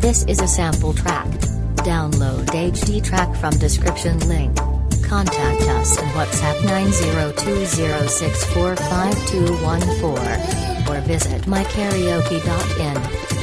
This is a sample track. Download HD track from description link. Contact us on WhatsApp 9020645214 or visit mykaraoke.in.